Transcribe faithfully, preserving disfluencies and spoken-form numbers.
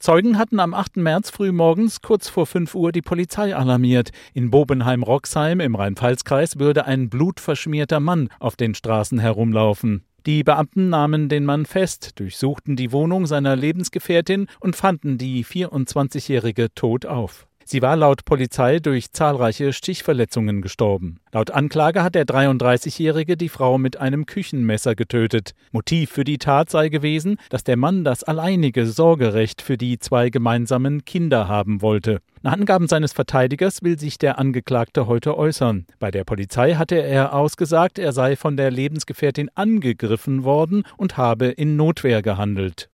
Zeugen hatten am achten März frühmorgens kurz vor fünf Uhr die Polizei alarmiert. In Bobenheim-Roxheim im Rhein-Pfalz-Kreis würde ein blutverschmierter Mann auf den Straßen herumlaufen. Die Beamten nahmen den Mann fest, durchsuchten die Wohnung seiner Lebensgefährtin und fanden die vierundzwanzigjährige tot auf. Sie war laut Polizei durch zahlreiche Stichverletzungen gestorben. Laut Anklage hat der dreiunddreißigjährige die Frau mit einem Küchenmesser getötet. Motiv für die Tat sei gewesen, dass der Mann das alleinige Sorgerecht für die zwei gemeinsamen Kinder haben wollte. Nach Angaben seines Verteidigers will sich der Angeklagte heute äußern. Bei der Polizei hatte er ausgesagt, er sei von der Lebensgefährtin angegriffen worden und habe in Notwehr gehandelt.